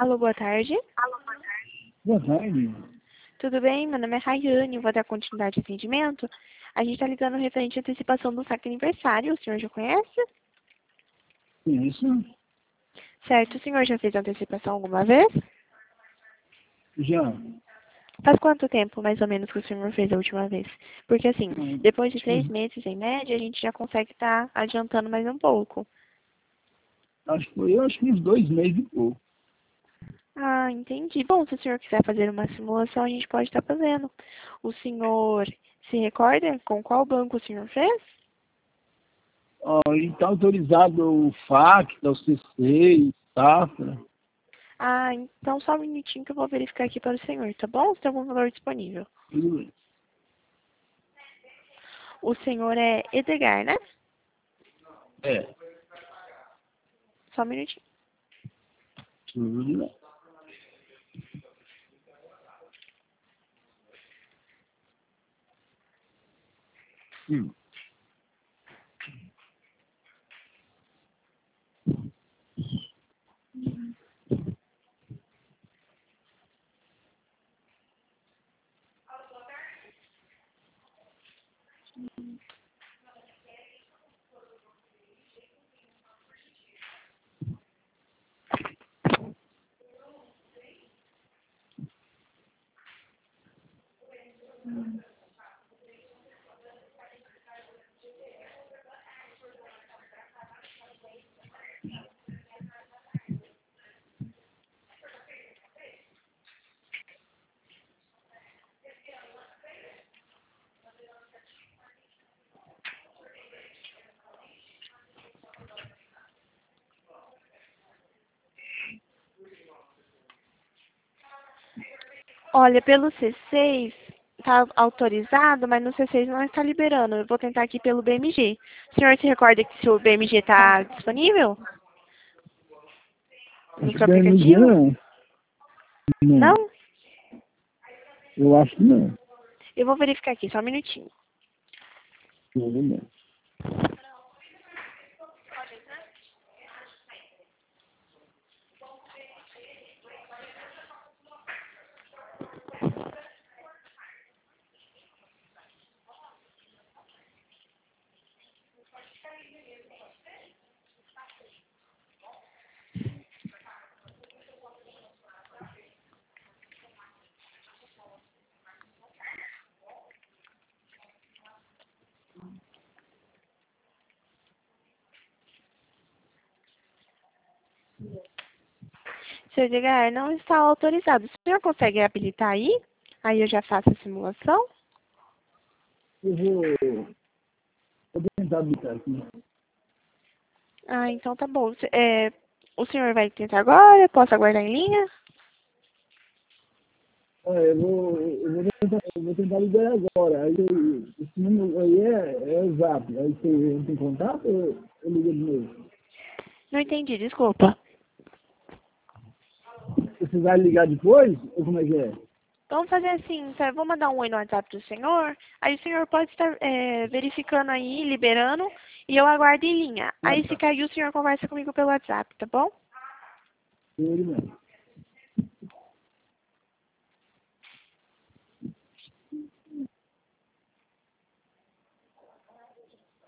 Alô, boa tarde. Boa tarde. Tudo bem? Meu nome é Rayane, vou dar continuidade ao atendimento. A gente está ligando referente à antecipação do saque aniversário. O senhor já conhece? Isso? Certo, o senhor já fez a antecipação alguma vez? Já. Faz quanto tempo, mais ou menos, que o senhor fez a última vez? Porque, assim, depois de 3 meses, em média, a gente já consegue estar adiantando mais um pouco. Acho que uns 2 meses e pouco. Ah, entendi. Bom, se o senhor quiser fazer uma simulação, a gente pode estar fazendo. O senhor se recorda com qual banco o senhor fez? Ele está autorizado o FAC, o CC, Safra. Ah, então só um minutinho que eu vou verificar aqui para o senhor, tá bom? Se tem algum valor disponível. Tudo bem. O senhor é Edgar, né? É. Só um minutinho. Tudo bem. Hum. Olha, pelo C6 está autorizado, mas no C6 não está liberando. Eu vou tentar aqui pelo BMG. O senhor se recorda que se o BMG está disponível no Acho seu que BMG aplicativo? não. Não. Não? Eu acho que não. Eu vou verificar aqui, só um minutinho. Tudo bem. Seu Edgar, não está autorizado. O senhor consegue habilitar aí? Aí eu já faço a simulação. Vou tentar habilitar aqui. Ah, então tá bom. O senhor vai tentar agora? Posso aguardar em linha? Eu vou tentar ligar agora. Aí, esse número aí é o Zap. Aí você entra em contato ou eu ligo de novo? Não entendi, desculpa. Você vai ligar depois? Ou como é que é? Vamos fazer assim, tá? Eu vou mandar um oi no WhatsApp do senhor. Aí o senhor pode estar verificando aí, liberando, e eu aguardo em linha. Ah, Aí se tá. cair, o senhor conversa comigo pelo WhatsApp, tá bom? Tudo bem.